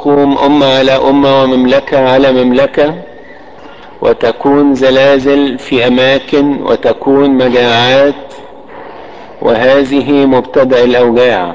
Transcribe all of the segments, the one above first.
تقوم أمة على أمة ومملكة على مملكة، وتكون زلازل في أماكن، وتكون مجاعات، وهذه مبتدأ الأوجاع.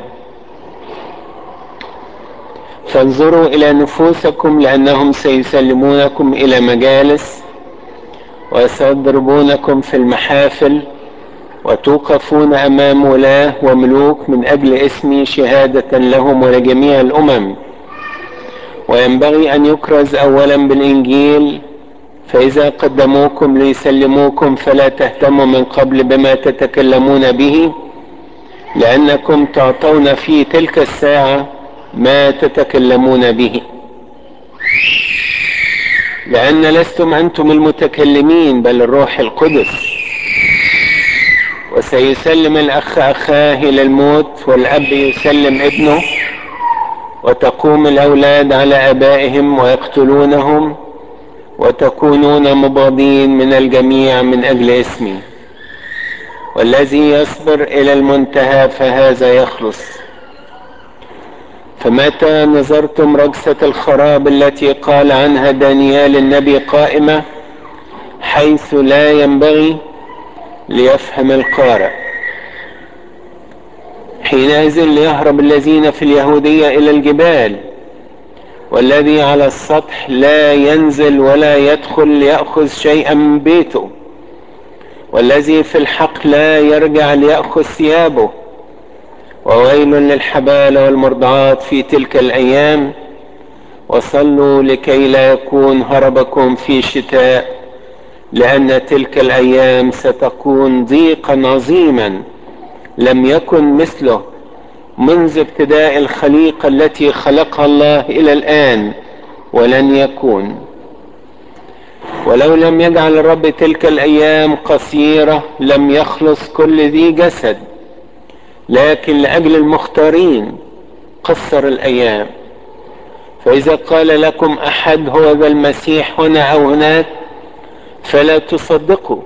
فانظروا إلى نفوسكم، لأنهم سيسلمونكم إلى مجالس وسيضربونكم في المحافل، وتوقفون أمام ولاة وملوك من أجل اسمي شهادة لهم ولجميع الأمم. وينبغي أن يكرز أولا بالإنجيل، فإذا قدموكم ليسلموكم فلا تهتموا من قبل بما تتكلمون به، لأنكم تعطون في تلك الساعة ما تتكلمون به، لأن لستم أنتم المتكلمين بل الروح القدس. وسيسلم الأخ أخاه إلى الموت، والأب يسلم ابنه، وتقوم الأولاد على آبائهم ويقتلونهم، وتكونون مبغضين من الجميع من أجل اسمي، والذي يصبر إلى المنتهى فهذا يخلص. فمتى نظرتم رجسة الخراب التي قال عنها دانيال النبي قائمة حيث لا ينبغي، ليفهم القارئ، حينئذ ليهرب الذين في اليهودية إلى الجبال، والذي على السطح لا ينزل ولا يدخل ليأخذ شيئا من بيته، والذي في الحق لا يرجع ليأخذ ثيابه. وويل للحبال والمرضعات في تلك الأيام. وصلوا لكي لا يكون هربكم في شتاء، لأن تلك الأيام ستكون ضيقا عظيما لم يكن مثله منذ ابتداء الخليقة التي خلقها الله إلى الآن، ولن يكون. ولو لم يجعل الرب تلك الأيام قصيرة لم يخلص كل ذي جسد، لكن لأجل المختارين قصر الأيام. فإذا قال لكم أحد هو ذا المسيح هنا أو هناك فلا تصدقوا،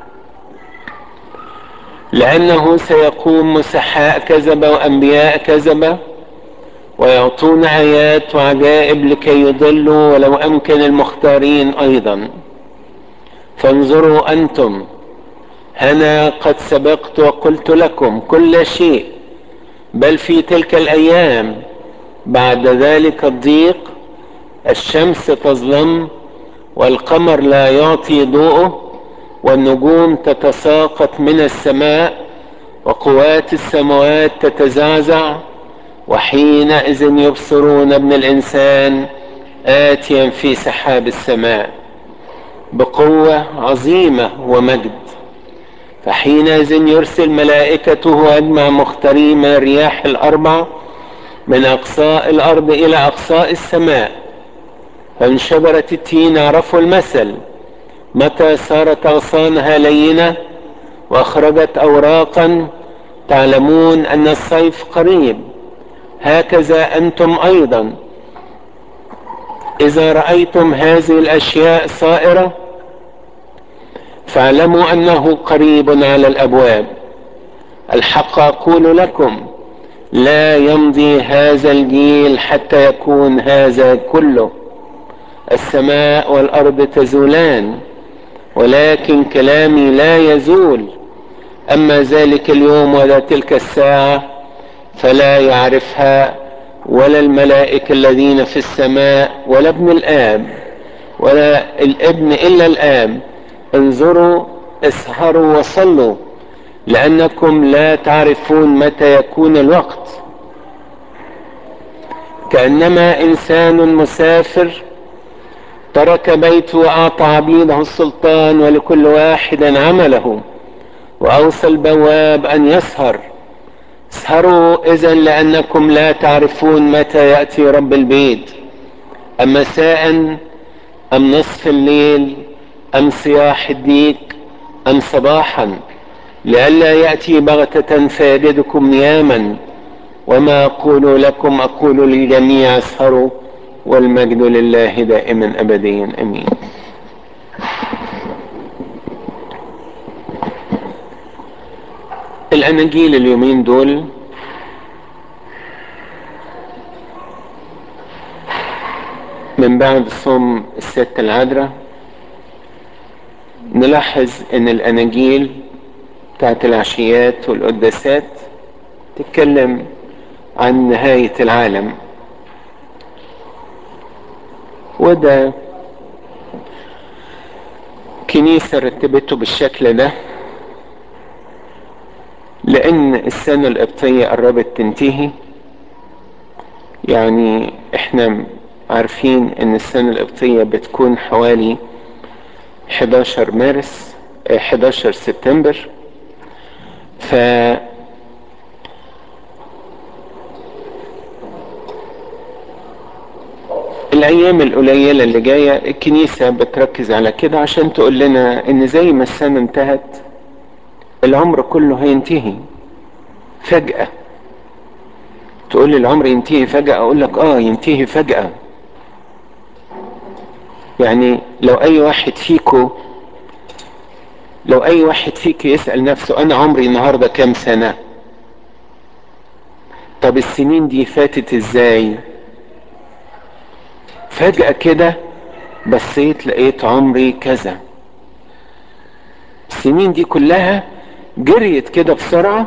لأنه سيقوم مسحاء كذبة وأنبياء كذبة ويعطون آيات وعجائب لكي يضلوا ولو أمكن المختارين أيضا. فانظروا أنتم، أنا قد سبقت وقلت لكم كل شيء. بل في تلك الأيام بعد ذلك الضيق الشمس تظلم، والقمر لا يعطي ضوءه، والنجوم تتساقط من السماء، وقوات السماوات تتزعزع. وحينئذ يبصرون ابن الإنسان آتيا في سحاب السماء بقوة عظيمة ومجد. فحينئذ يرسل ملائكته وأجمع مختارين من الرياح الأربع من أقصاء الأرض إلى أقصاء السماء. فإن شجرة التين عرفوا المثل، متى صارت أغصانها لينة وأخرجت أوراقا تعلمون أن الصيف قريب. هكذا أنتم أيضا إذا رأيتم هذه الأشياء صائرة فاعلموا أنه قريب على الأبواب. الحق أقول لكم، لا يمضي هذا الجيل حتى يكون هذا كله. السماء والأرض تزولان، ولكن كلامي لا يزول. أما ذلك اليوم ولا تلك الساعة فلا يعرفها ولا الملائكة الذين في السماء ولا ابن الآب ولا الابن إلا الآب. انظروا، اسهروا وصلوا، لأنكم لا تعرفون متى يكون الوقت. كأنما إنسان مسافر ترك بيته وأعطى عبيده السلطان ولكل واحد عمله، وأوصى البواب أن يسهر. اسهروا إذن، لأنكم لا تعرفون متى يأتي رب البيت، أم مساء أم نصف الليل أم صياح الديك أم صباحا، لئلا يأتي بغتة فيجدكم نياما. وما أقول لكم أقول للجميع، اسهروا، والمجد لله دائما أبديا أمين. الأناجيل اليومين دول من بعد صوم الست العذراء نلاحظ ان الاناجيل بتاعت العشيات والقداسات تتكلم عن نهاية العالم، وده كنيسة رتبته بالشكل ده لان السنة القبطية قربت تنتهي. يعني احنا عارفين ان السنة القبطية بتكون حوالي 11 مارس 11 سبتمبر. الايام القليلة اللي جاية الكنيسة بتركز على كده عشان تقول لنا ان زي ما السنة انتهت العمر كله هينتهي فجأة. تقول لي العمر ينتهي فجأة، اقول لك ينتهي فجأة. يعني لو اي واحد فيك يسأل نفسه انا عمري النهاردة كام سنة؟ طب السنين دي فاتت ازاي؟ فجأة كده بصيت لقيت عمري كذا. السنين دي كلها جريت كده بسرعة،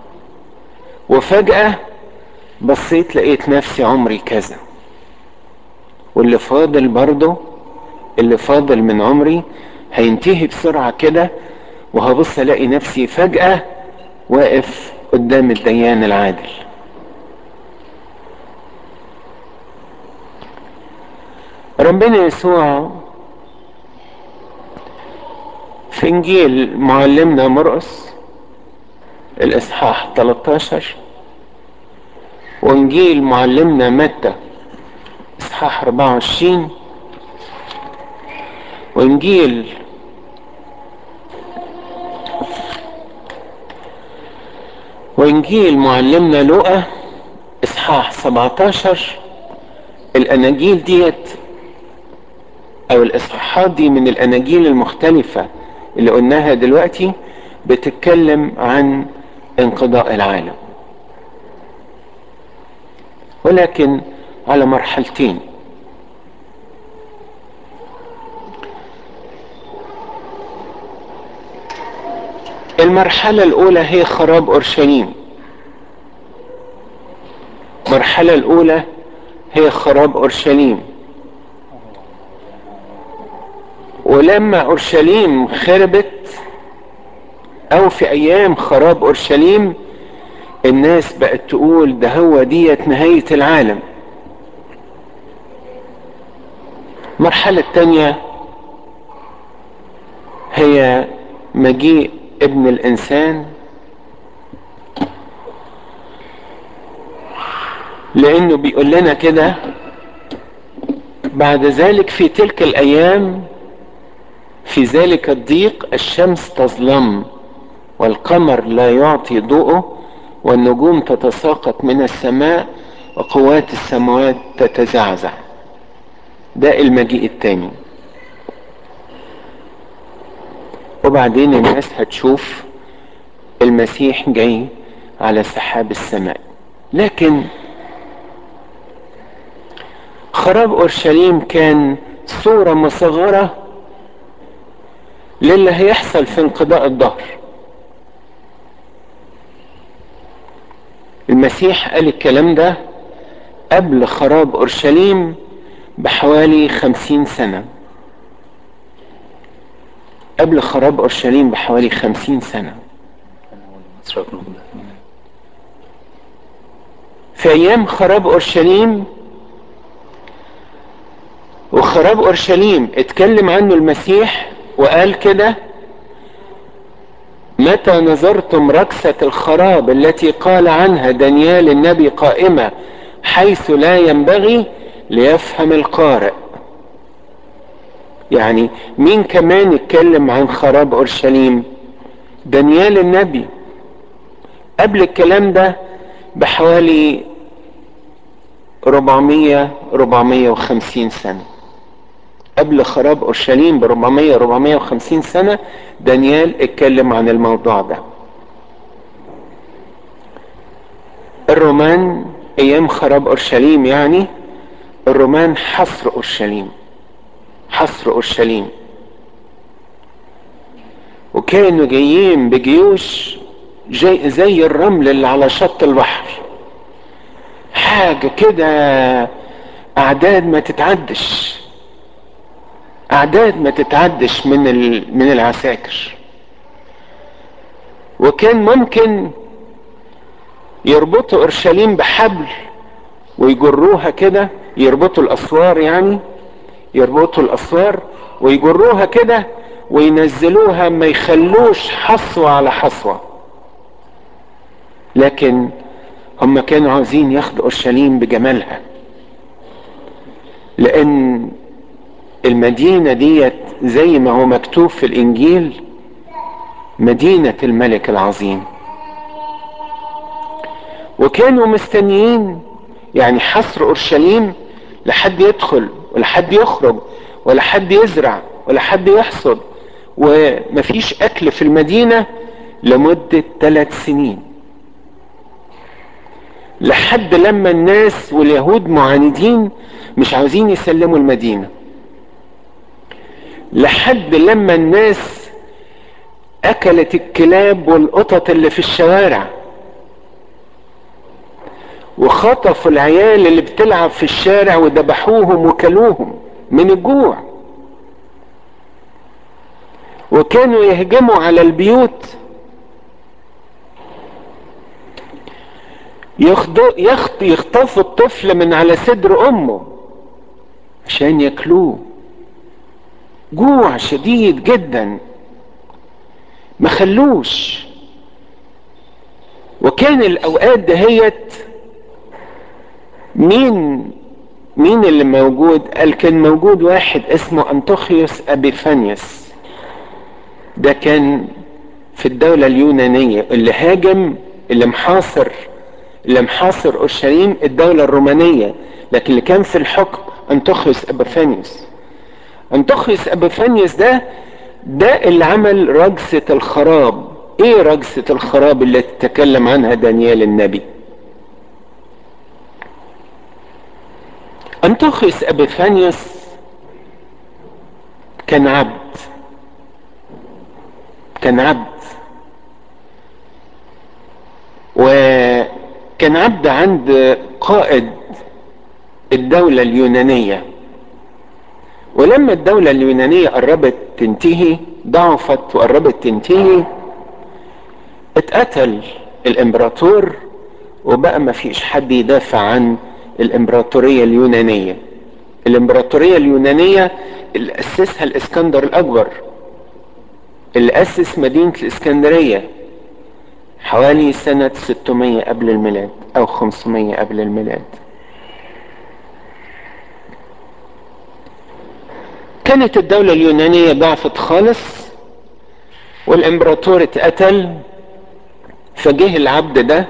وفجأة بصيت لقيت نفسي عمري كذا. واللي فاضل برضه، اللي فاضل من عمري هينتهي بسرعة كده، وهبص الاقي نفسي فجأة واقف قدام الديان العادل. ربنا يسوع في انجيل معلمنا مرقس الاصحاح 13، وانجيل معلمنا متى اصحاح 24، وانجيل معلمنا لوقا اصحاح 17. الاناجيل ديت او الاصحاحات دي من الاناجيل المختلفة اللي قلناها دلوقتي بتتكلم عن انقضاء العالم، ولكن على مرحلتين. المرحلة الاولى هي خراب اورشليم. المرحلة الاولى هي خراب اورشليم. ولما اورشليم خربت او في ايام خراب اورشليم الناس بقت تقول ده هو ديت نهاية العالم. المرحلة التانية هي مجيء ابن الانسان، لانه بيقول لنا كده بعد ذلك في تلك الايام في ذلك الضيق الشمس تظلم والقمر لا يعطي ضوءه والنجوم تتساقط من السماء وقوات السماوات تتزعزع. ده المجيء الثاني. وبعدين الناس هتشوف المسيح جاي على سحاب السماء. لكن خراب اورشليم كان صورة مصغرة للي هيحصل في انقضاء الدهر. المسيح قال الكلام ده قبل خراب اورشليم بحوالي 50 سنة. قبل خراب اورشليم بحوالي 50 سنة. في ايام خراب اورشليم، وخراب اورشليم اتكلم عنه المسيح وقال كده متى نظرتم ركسة الخراب التي قال عنها دانيال النبي قائمة حيث لا ينبغي ليفهم القارئ. يعني مين كمان اتكلم عن خراب اورشليم؟ دانيال النبي. قبل الكلام ده بحوالي 450 سنة. قبل خراب اورشليم ب 450 سنة دانيال اتكلم عن الموضوع ده. الرومان ايام خراب اورشليم يعني الرومان حصر اورشليم، حصر اورشليم، وكانوا جايين بجيوش زي الرمل اللي على شط البحر، حاجة كده اعداد ما تتعدش، اعداد ما تتعدش من العساكر. وكان ممكن يربطوا اورشليم بحبل ويجروها كده، يربطوا الاسوار، يعني يربطوا الاسوار ويجروها كده وينزلوها، ما يخلوش حصوة على حصوة. لكن هم كانوا عاوزين ياخدوا اورشليم بجمالها، لان المدينة ديت زي ما هو مكتوب في الانجيل مدينة الملك العظيم. وكانوا مستنيين يعني حصر اورشليم لا حد يدخل ولا حد يخرج ولا حد يزرع ولا حد يحصد، ومفيش اكل في المدينة لمدة 3 سنين، لحد لما الناس واليهود معاندين مش عاوزين يسلموا المدينة، لحد لما الناس اكلت الكلاب والقطط اللي في الشوارع، وخطفوا العيال اللي بتلعب في الشارع وذبحوهم وكلوهم من الجوع. وكانوا يهجموا على البيوت، يخطفوا الطفل من على صدر امه عشان ياكلوه. جوع شديد جدا ما خلوش. وكان الاوقات دهيت مين اللي موجود؟ قال كان موجود واحد اسمه انطوخيوس ابيفانيوس، ده كان في الدولة اليونانية، اللي هاجم، اللي محاصر اورشليم الدولة الرومانية، لكن اللي كان في الحكم انطوخيوس ابيفانيوس. انطوخيوس ابيفانيوس ده اللي عمل رجسة الخراب. ايه رجسة الخراب اللي تتكلم عنها دانيال النبي؟ انطوخيوس ابيفانيوس كان عبد، كان عبد، وكان عبد عند قائد الدولة اليونانية. ولما الدولة اليونانية قربت تنتهي، ضعفت وقربت تنتهي، اتقتل الامبراطور، وبقى ما فيش حد يدافع عن الامبراطورية اليونانية. الامبراطورية اليونانية اللي اسسها الاسكندر الاكبر، اللي اسس مدينة الاسكندرية حوالي سنة 600 قبل الميلاد او 500 قبل الميلاد. كانت الدولة اليونانية ضعفت خالص والامبراطور اتقتل. فجه العبد ده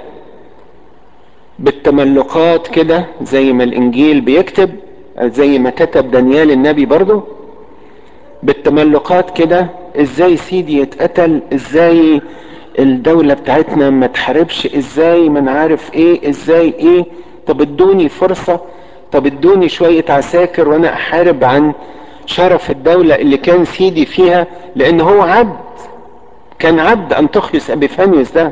بالتملقات كده زي ما الانجيل بيكتب، زي ما كتب دانيال النبي برضو، بالتملقات كده، ازاي سيدي يتقتل، ازاي الدولة بتاعتنا ما تحاربش، ازاي ما نعرف ايه، ازاي ايه، طب ادوني فرصة، طب ادوني شوية عساكر وانا احارب عن شرف الدولة اللي كان سيدي فيها، لان هو عبد، كان عبد انطوخيوس ابيفانيوس ده.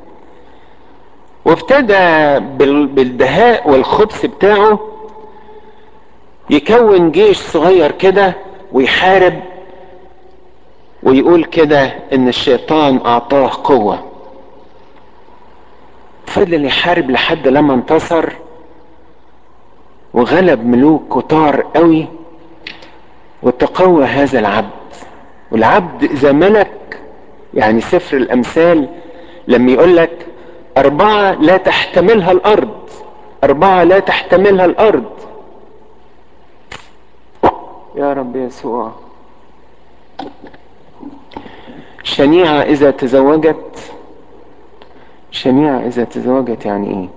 وابتدى بالدهاء والخبث بتاعه يكون جيش صغير كده ويحارب، ويقول كده ان الشيطان اعطاه قوة. فضل يحارب لحد لما انتصر وغلب ملوك كتار قوي، وتقوى هذا العبد. والعبد اذا ملك، يعني سفر الامثال لما يقول لك 4 لا تحتملها الارض، 4 لا تحتملها الارض. يا رب يسوع. شنيعة اذا تزوجت، شنيعة اذا تزوجت يعني ايه؟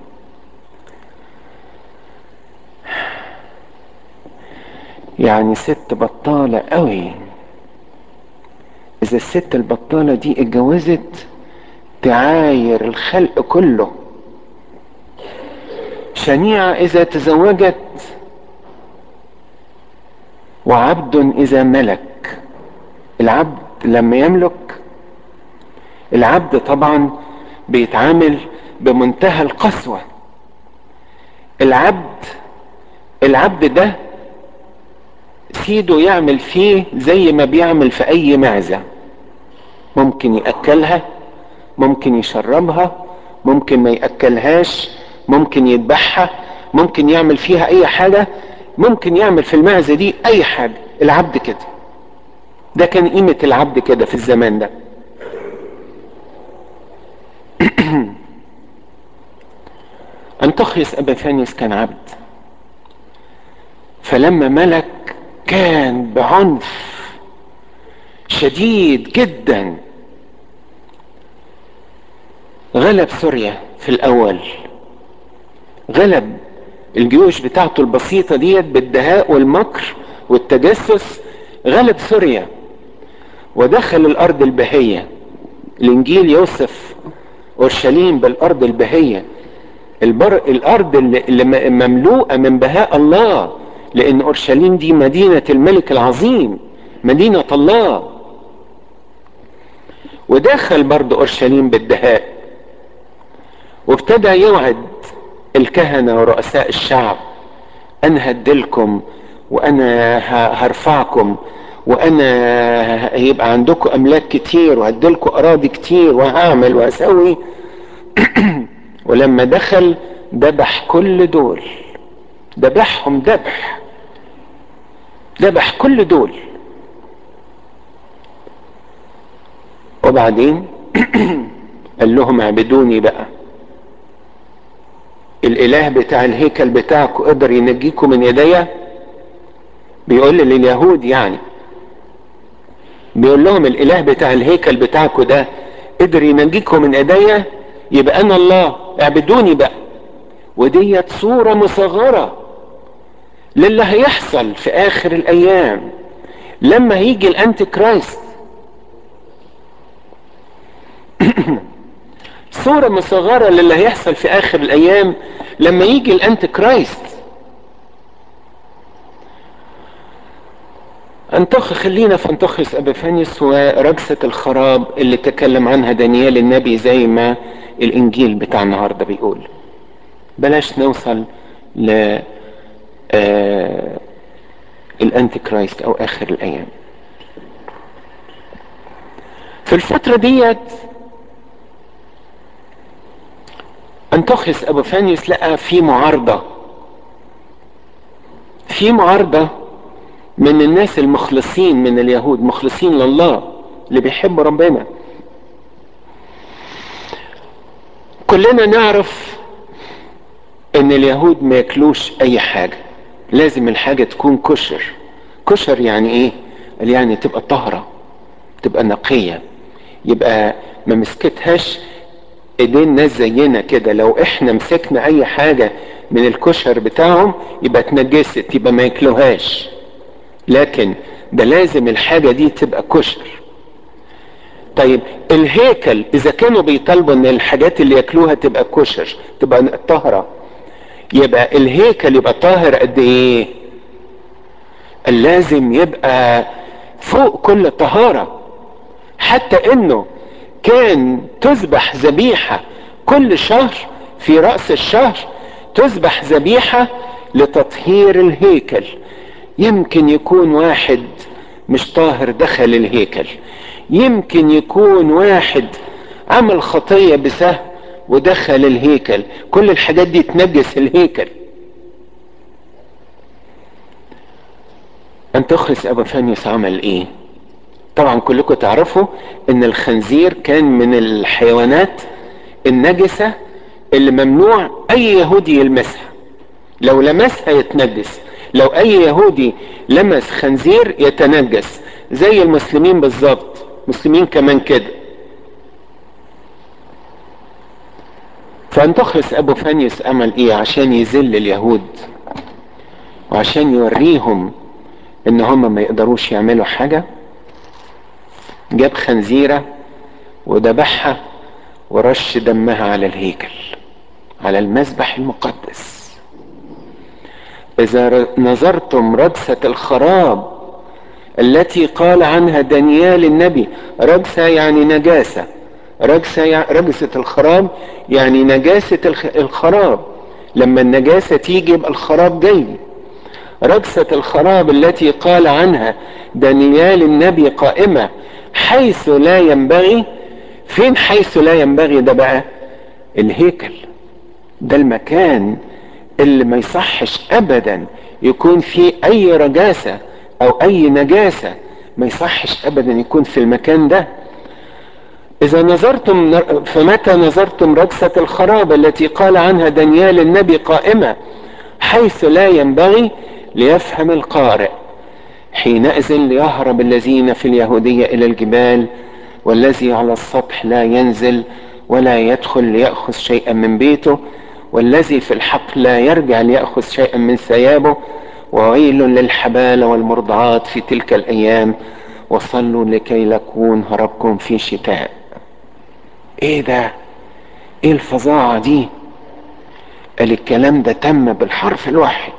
يعني ست بطالة قوي، اذا الست البطالة دي اتجوزت تعاير الخلق كله. شنيعة اذا تزوجت وعبد اذا ملك. العبد لما يملك، العبد طبعا بيتعامل بمنتهى القسوة. العبد ده سيده يعمل فيه زي ما بيعمل في اي معزة، ممكن يأكلها، ممكن يشربها، ممكن ما يأكلهاش، ممكن يذبحها، ممكن يعمل فيها اي حاجة، ممكن يعمل في المعزة دي اي حاجة. العبد كده، ده كان قيمة العبد كده في الزمان ده. انطاخيوس ابيفانيوس كان عبد، فلما ملك كان بعنف شديد جدا. غلب سوريا في الاول، غلب الجيوش بتاعته البسيطة ديت بالدهاء والمكر والتجسس، غلب سوريا ودخل الارض البهية. الانجيل يوصف اورشليم بالارض البهية، الارض اللي مملوءة من بهاء الله، لان اورشليم دي مدينة الملك العظيم، مدينة الله. ودخل برضه اورشليم بالدهاء، وابتدى يوعد الكهنة ورؤساء الشعب: انا هدلكم، وانا هرفعكم، وانا هيبقى عندكم املاك كتير، وهدلكم اراضي كتير، وهعمل وهسوي. ولما دخل ذبح كل دول، ذبحهم ذبح كل دول. وبعدين قال لهم: اعبدوني بقى. الاله بتاع الهيكل بتاعكم قدر ينجيكم من يديا؟ بيقول لليهود يعني، بيقول لهم: الاله بتاع الهيكل بتاعكم ده قدر ينجيكم من ايديا، يبقى انا الله، اعبدوني بقى. وديت صورة مصغرة للي هيحصل في اخر الايام لما هيجي الانتي كرايست. صورة مصغرة للي هيحصل في اخر الايام لما يجي الانتي كرايست. خلينا في انطاخيوس ابيفانيوس ورجسة الخراب اللي تكلم عنها دانيال النبي زي ما الانجيل بتاع النهارده بيقول. بلاش نوصل ل الانتي كرايست او اخر الايام. في الفترة ديت انطاخيوس ابيفانيوس لقى في معارضة من الناس المخلصين من اليهود، مخلصين لله اللي بيحبوا ربنا. كلنا نعرف ان اليهود ما ياكلوش اي حاجة، لازم الحاجة تكون كشر. كشر يعني ايه؟ قال يعني تبقى طهرة، تبقى نقية، يبقى ما مسكتهاش ايدين ناس زينا كده. لو احنا مسكنا اي حاجة من الكشر بتاعهم يبقى اتنجست، يبقى ما ياكلوهاش. لكن ده لازم الحاجة دي تبقى كشر. طيب الهيكل اذا كانوا بيطالبوا ان الحاجات اللي ياكلوها تبقى كشر، تبقى طهرة، يبقى الهيكل يبقى طاهر قد ايه؟ لازم يبقى فوق كل طهارة. حتى انه كان تذبح ذبيحة كل شهر، في رأس الشهر تذبح ذبيحة لتطهير الهيكل. يمكن يكون واحد مش طاهر دخل الهيكل، يمكن يكون واحد عمل خطية بسهو ودخل الهيكل، كل الحاجات دي تنجس الهيكل. انطاخيوس ابيفانيوس عمل ايه؟ طبعا كلكم تعرفوا ان الخنزير كان من الحيوانات النجسة اللي ممنوع اي يهودي يلمسها، لو لمسها يتنجس. لو اي يهودي لمس خنزير يتنجس، زي المسلمين بالظبط، مسلمين كمان كده. فانطاخيوس ابيفانيوس عمل ايه عشان يذل اليهود وعشان يوريهم ان هم ما يقدروش يعملوا حاجة؟ جاب خنزيرة وذبحها ورش دمها على الهيكل، على المذبح المقدس. اذا نظرتم رجسة الخراب التي قال عنها دانيال النبي. رجسة يعني نجاسة، رجسة يعني رجسة الخراب، يعني نجاسة الخراب. لما النجاسة تيجي يبقى الخراب جاي. رجسة الخراب التي قال عنها دانيال النبي قائمة حيث لا ينبغي. فين حيث لا ينبغي ده بقى؟ الهيكل. ده المكان اللي ما يصحش ابدا يكون فيه اي رجاسة او اي نجاسة، ما يصحش ابدا يكون في المكان ده. اذا نظرتم، فمتى نظرتم رجسة الخراب التي قال عنها دانيال النبي قائمة حيث لا ينبغي، ليفهم القارئ، حينئذ ليهرب الذين في اليهودية الى الجبال، والذي على السطح لا ينزل ولا يدخل ليأخذ شيئا من بيته، والذي في الحق لا يرجع ليأخذ شيئا من ثيابه. وويل للحبال والمرضعات في تلك الأيام، وصلوا لكي لا يكون هربكم في شتاء. ايه ده؟ ايه الفظاعة دي؟ قال الكلام ده تم بالحرف الواحد.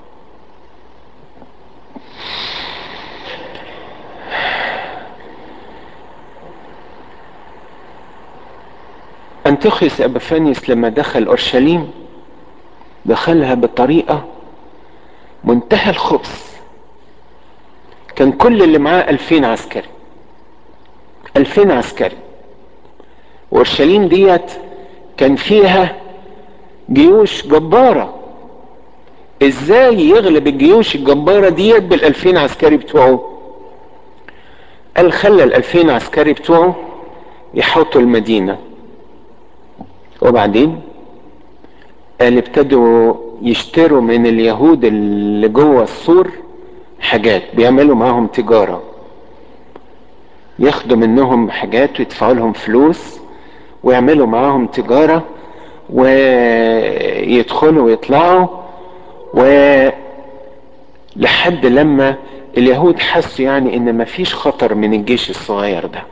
أنطيخوس أبيفانيوس لما دخل أورشليم دخلها بطريقة منتهى الخبث. كان كل اللي معاه 2000 عسكري، 2000 عسكري. وأورشليم ديت كان فيها جيوش جبارة. ازاي يغلب الجيوش الجبارة ديت بال2000 عسكري بتوعه؟ قال خلى ال2000 عسكري بتوعه يحوطوا المدينة، وبعدين قال ابتدوا يشتروا من اليهود اللي جوه السور حاجات، بيعملوا معاهم تجارة، ياخدوا منهم حاجات ويدفعوا لهم فلوس ويعملوا معاهم تجارة ويدخلوا ويطلعوا، ولحد لما اليهود حسوا يعني ان مفيش خطر من الجيش الصغير ده.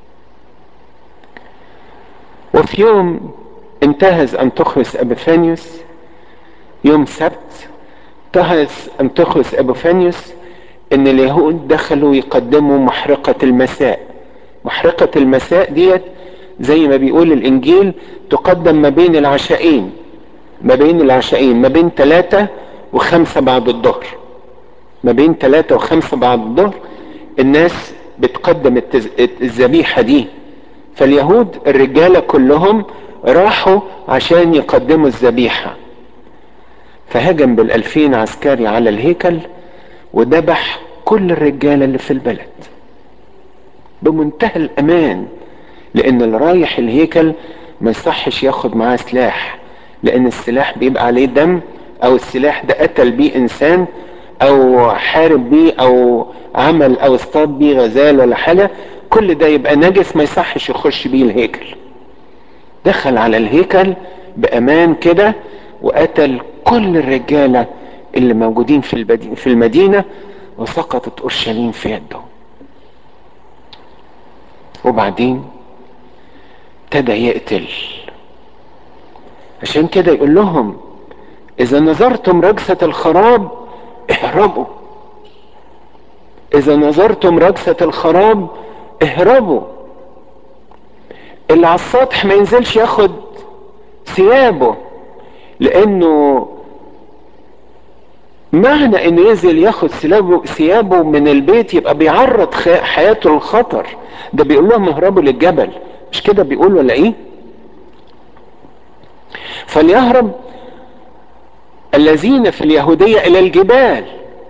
وفي يوم انتهز أنطيخوس أبيفانيوس، يوم سبت، انتهز أنطيخوس أبيفانيوس ان اليهود دخلوا يقدموا محرقة المساء. محرقة المساء ديت زي ما بيقول الانجيل تقدم ما بين العشاءين، ما بين العشاءين، ما بين 3 و5 بعد الظهر. ما بين 3 و5 بعد الظهر الناس بتقدم الذبيحة دي. فاليهود الرجالة كلهم راحوا عشان يقدموا الذبيحة، فهجم بال2000 عسكري على الهيكل وذبح كل الرجالة اللي في البلد بمنتهى الأمان. لأن اللي رايح الهيكل ما يصحش ياخد معاه سلاح، لأن السلاح بيبقى عليه دم، أو السلاح ده قتل بيه إنسان أو حارب بيه أو عمل أو اصطاد بيه غزال ولا حاجة، كل ده يبقى نجس، ما يصحش يخش بيه الهيكل. دخل على الهيكل بأمان كده وقتل كل الرجالة اللي موجودين في المدينة، وسقطت أورشليم في يده. وبعدين ابتدى يقتل. عشان كده يقول لهم إذا نظرتم رجسة الخراب اهربوا، إذا نظرتم رجسة الخراب اهربوا. اللي على السطح ما ينزلش ياخد ثيابه، لأنه معنى انه ينزل ياخد ثيابه من البيت يبقى بيعرض حياته للخطر. ده بيقول لهم اهربوا للجبل، مش كده بيقول ولا ايه؟ فليهرب الذين في اليهودية الى الجبال.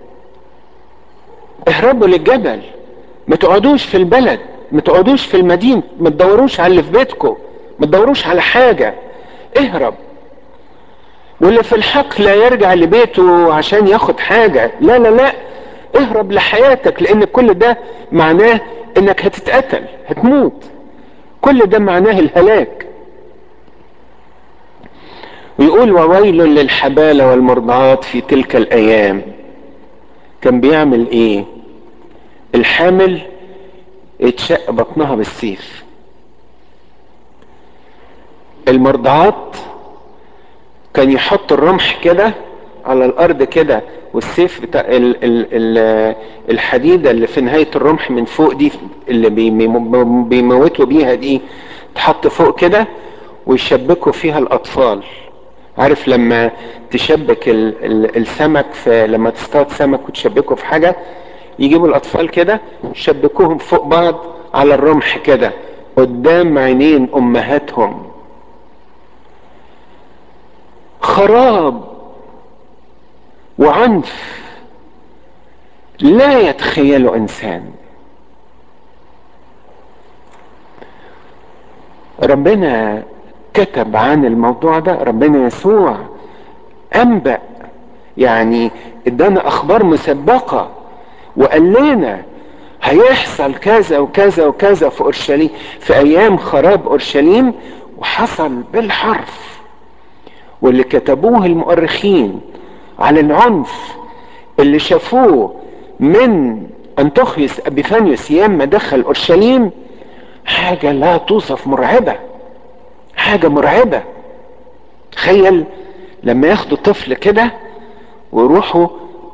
اهربوا للجبل، ما تقعدوش في البلد، ما تقعدوش في المدينة، ما تدوروش على اللي في بيتكم، ما تدوروش على حاجة، اهرب. واللي في الحق لا يرجع لبيته عشان ياخد حاجة، لا لا لا، اهرب لحياتك، لان كل ده معناه انك هتتقتل، هتموت، كل ده معناه الهلاك. ويقول وويل للحبال والمرضعات في تلك الايام. كان بيعمل ايه؟ الحامل اتشق بطنها بالسيف، المرضعات كان يحط الرمح كده على الارض كده والسيف بتاع الحديدة اللي في نهاية الرمح من فوق دي اللي بيموتوا بيها دي تحط فوق كده ويشبكوا فيها الأطفال. عارف لما تشبك السمك في، لما تصطاد سمك وتشبكه في حاجة، يجيبوا الأطفال كده يشبكوهم فوق بعض على الرمح كده قدام عينين أمهاتهم. خراب وعنف لا يتخيله إنسان. ربنا كتب عن الموضوع ده، ربنا يسوع أنبأ، يعني ادانا أخبار مسبقة وقال لنا هيحصل كذا وكذا وكذا في أورشليم في أيام خراب أورشليم، وحصل بالحرف. واللي كتبوه المؤرخين على العنف اللي شافوه من أنطوخيوس أبيفانيوس ياما دخل أورشليم، حاجة لا توصف، مرعبة، حاجة مرعبة. تخيل لما ياخدوا طفل كده ويروحوا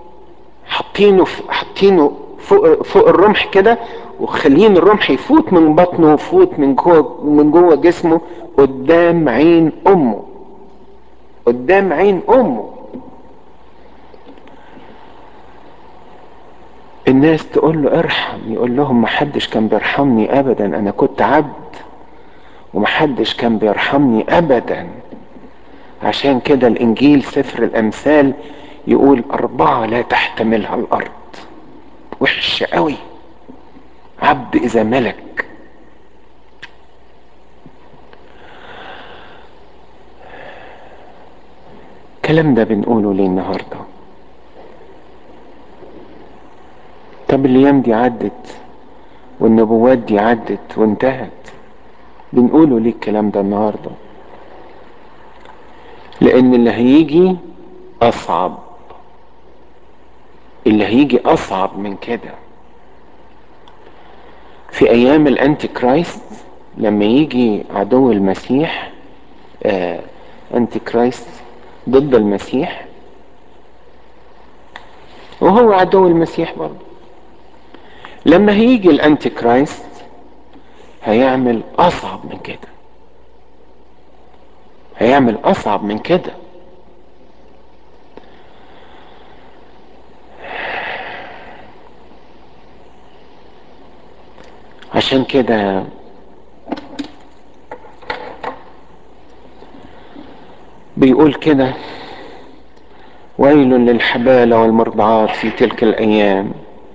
حاطينه فوق الرمح كده، وخلين الرمح يفوت من بطنه ويفوت من جوه جسمه قدام عين امه، قدام عين امه. الناس تقول له ارحم، يقول لهم محدش كان بيرحمني ابدا، انا كنت عبد ومحدش كان بيرحمني ابدا. عشان كده الانجيل سفر الامثال يقول 4 لا تحتملها الارض. وحش قوي عبد اذا ملك. الكلام ده بنقوله ليه النهارده؟ طب الايام دي عدت والنبوات دي عدت وانتهت، بنقوله ليه الكلام ده النهارده؟ لان اللي هيجي اصعب، اللي هيجي اصعب من كده. في ايام الانتي كرايست لما يجي عدو المسيح، انتي كرايست ضد المسيح وهو عدو المسيح برضه، لما هيجي الانتي كرايست هيعمل اصعب من كده، هيعمل اصعب من كده. عشان كده بيقول كده ويل للحبالة والمرضعات في تلك الايام.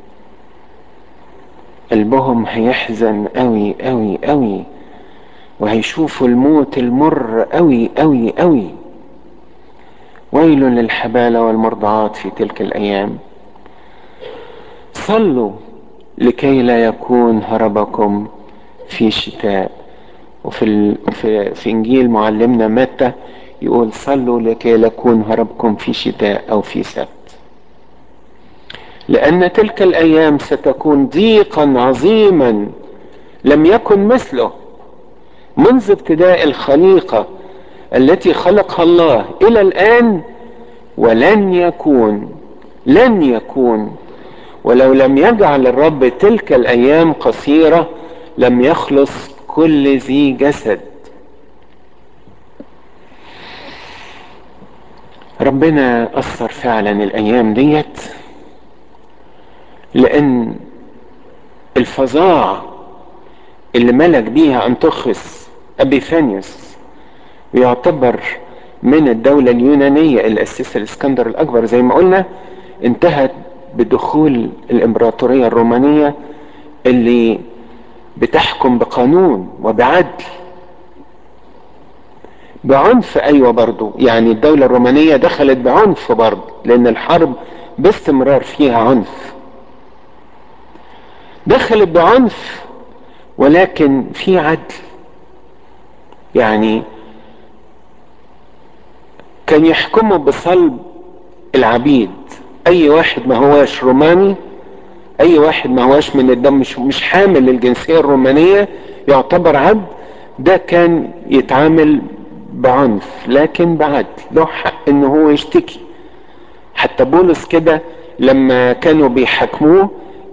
قلبهم هيحزن قوي قوي قوي، وهيشوفوا الموت المر قوي قوي قوي. ويل للحبالة والمرضعات في تلك الايام. صلوا لكي لا يكون هربكم في شتاء. في انجيل معلمنا متى يقول صلوا لكي لا يكون هربكم في شتاء او في سبت، لان تلك الايام ستكون ضيقا عظيما لم يكن مثله منذ ابتداء الخليقة التي خلقها الله الى الان، ولن يكون، لن يكون. ولو لم يجعل الرب تلك الايام قصيرة لم يخلص كل ذي جسد. ربنا اثر فعلا الايام ديت، لان الفظاعة اللي ملك بيها انطوخس ابيفانيوس، ويعتبر من الدولة اليونانية اللي اسسها الاسكندر الاكبر زي ما قلنا، انتهت بدخول الامبراطورية الرومانية اللي بتحكم بقانون وبعدل. بعنف ايوه برضو، يعني الدولة الرومانية دخلت بعنف برضو لان الحرب باستمرار فيها عنف، دخلت بعنف ولكن في عدل. يعني كان يحكموا بصلب العبيد، اي واحد ما هواش روماني، اي واحد ما هواش من الدم، مش حامل للجنسية الرومانية يعتبر عبد، ده كان يتعامل بعنف لكن بعدل، له حق ان هو يشتكي حتى بولس كده لما كانوا بيحاكموه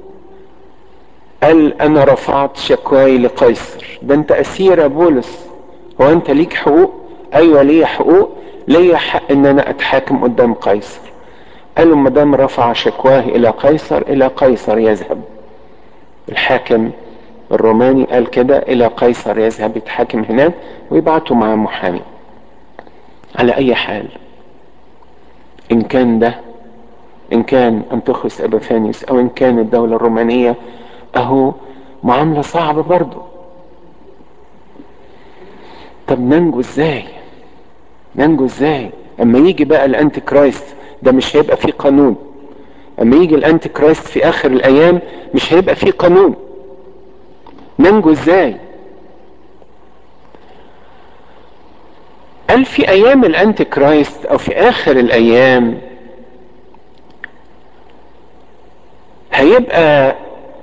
قال انا رفعت شكواي لقيصر. ده انت اسير يا بولس، هو انت ليك حقوق؟ ايوه ليا حقوق، ليا حق ان انا اتحاكم قدام قيصر. قالوا ما دام رفع شكواه الى قيصر، الى قيصر يذهب. الحاكم الروماني قال كده، الى قيصر يذهب يتحاكم هناك ويبعتوا معاه محامي. على اي حال، ان كان ده، ان كان انطوخوس ابيفانيوس او ان كان الدولة الرومانية، اهو معاملة صعبة برضو. طب ننجو ازاي؟ ننجو ازاي اما يجي بقى الانتي كرايست؟ ده مش هيبقى فيه قانون. اما يجي الانتي كرايست في اخر الايام مش هيبقى فيه قانون. ننجو ازاي؟ قال في ايام الانتي كرايست او في اخر الايام هيبقى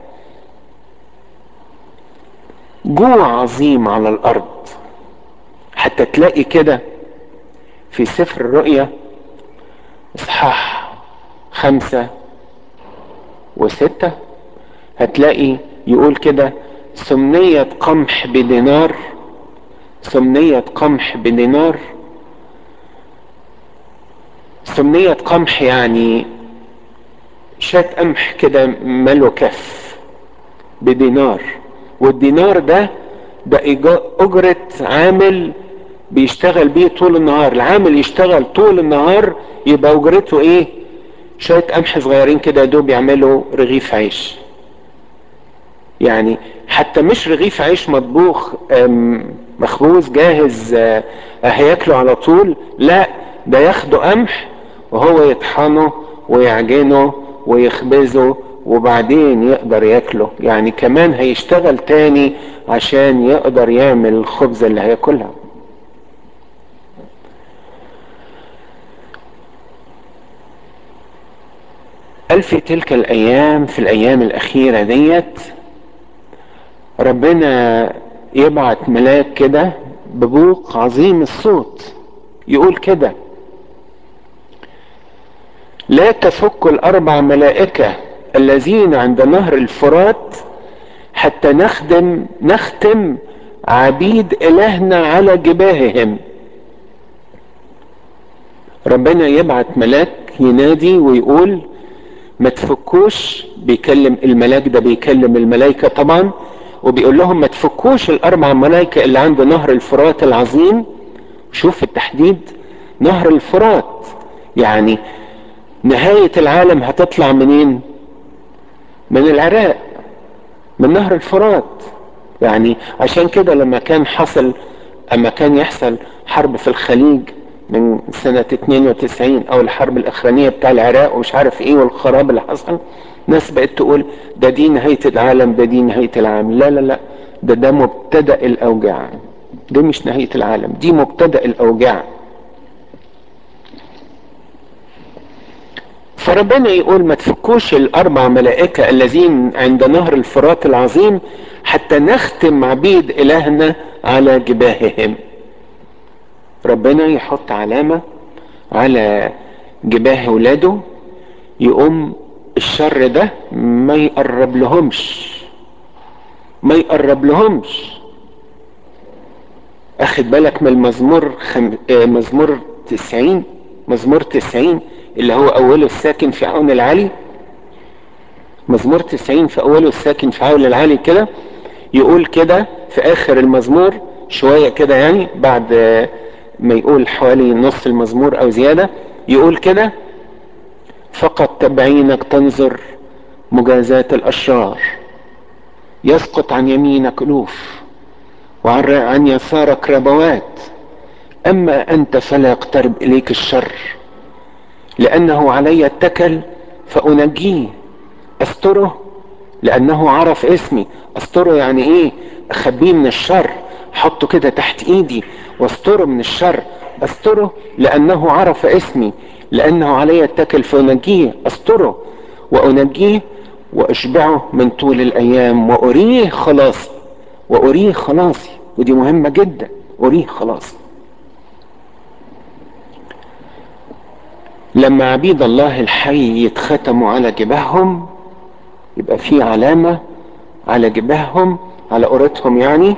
جوع عظيم على الارض. حتى تلاقي كده في سفر الرؤيا اصحاح 5 و6 هتلاقي يقول كده: سمنية قمح بدينار، سمنية قمح بدينار. سمنية قمح يعني شات قمح كده ملو كف بدينار. والدينار ده اجرة عامل بيشتغل بيه طول النهار. العامل يشتغل طول النهار يبقى اجرته ايه؟ شوية قمح صغيرين كده دوب يعملوا رغيف عيش. يعني حتى مش رغيف عيش مطبوخ مخبوز جاهز هياكله على طول، لا، ده ياخدوا قمح وهو يطحنه ويعجنه ويخبزه وبعدين يقدر ياكله. يعني كمان هيشتغل تاني عشان يقدر يعمل الخبزة اللي هياكلها. قال في تلك الايام، في الايام الاخيرة ديت، ربنا يبعت ملاك كده ببوق عظيم الصوت يقول كده: لا تفك الاربع ملائكة الذين عند نهر الفرات حتى نختم عبيد الهنا على جباههم. ربنا يبعت ملاك ينادي ويقول ما تفكوش. بيكلم الملاك ده، بيكلم الملائكة طبعا، وبيقول لهم ما تفكوش الاربع ملائكة اللي عند نهر الفرات العظيم. شوف التحديد، نهر الفرات يعني نهاية العالم هتطلع منين؟ من العراق، من نهر الفرات. يعني عشان كده لما كان حصل، اما كان يحصل حرب في الخليج من سنة 92 او الحرب الاخرانية بتاع العراق ومش عارف ايه والخراب اللي حصل، ناس بقت تقول دي نهاية العالم، دي نهاية العالم. لا لا لا، ده مبتدأ الاوجاع. دي مش نهاية العالم، دي مبتدأ الاوجاع. فربنا يقول ما تفكوش الاربع ملائكة الذين عند نهر الفرات العظيم حتى نختم عبيد الهنا على جباههم. ربنا يحط علامة على جباه ولاده، يقوم الشر ده ما يقرب لهمش، ما يقرب لهمش. اخد بالك من المزمور مزمور 90، مزمور 90 اللي هو اوله الساكن في عون العلي. مزمور 90 في اوله الساكن في عون العلي كده يقول كده في اخر المزمور شوية كده، يعني بعد ما يقول حوالي نص المزمور او زيادة، يقول كده: فقط بعينك تنظر مجازاة الاشرار، يسقط عن يمينك الوف وعن يسارك ربوات، اما انت فلا يقترب اليك الشر، لانه علي اتكل فانجيه، استره لانه عرف اسمي. استره يعني ايه؟ اخبيه من الشر، حطه كده تحت ايدي واستره من الشر. استره لانه عرف اسمي، لانه علي اتكل فانجيه، استره وانجيه واشبعه من طول الايام واريه خلاصي. واريه خلاصي، ودي مهمة جدا، اريه خلاصي. لما عبيد الله الحي يتختموا على جباههم، يبقى في علامة على جباههم، على قرتهم يعني،